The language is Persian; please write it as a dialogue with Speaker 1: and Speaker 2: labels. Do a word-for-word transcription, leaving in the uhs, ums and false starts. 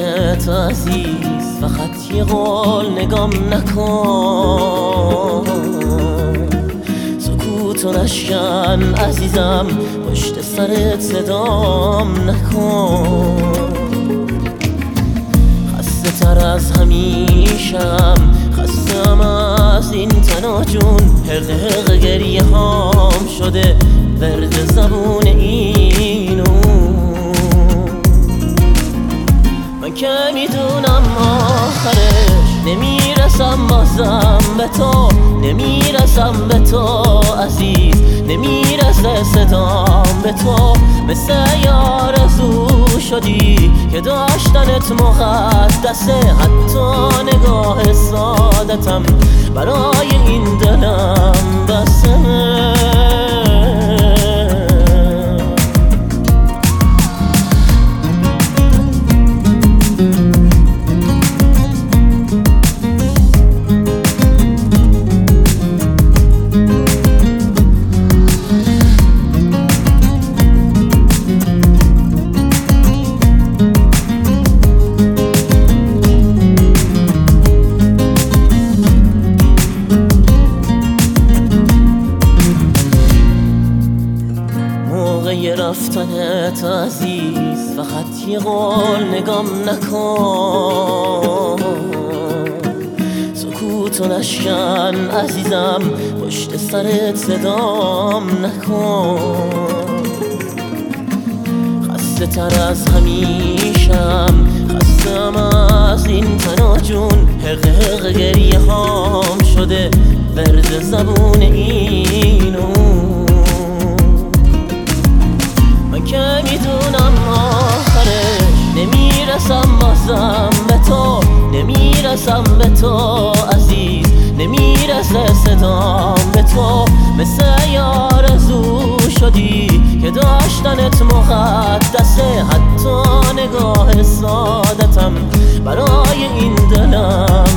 Speaker 1: رفتنت عزیز، فقط یه قول نگام نکن. سکوتو نشکن عزیزم، پشت سرت صدام نکن. خسته تر از همیشم، خستم از این تنها جون. حق حق گریه هام شده ورد زبون اینو. من که میدونم آخرش نمیرسم بازم به تو، نمیرسم به تو عزیز، نمیرسه صدام به تو. مثل آرزو شدی که داشتنت مقدسه، حتی نگاه سادتم برای این دلم بسه. موقع رفتنت عزیز، فقط یه قول نگام نکن. سکوتو نشکن عزیزم، پشت سرت صدام نکن. خسته تر از همیشم، خستم از این تنها جون. حق حق گریه هام شده ورد زبون اینو. من که میدونم آخرش نمیرسم بازم به تو، نمیرسم به تو عزیز، نمیرسه صدام به تو. مثل آرزو شدی که داشتنت مقدسه، حتی نگاه سادتم برای این دلم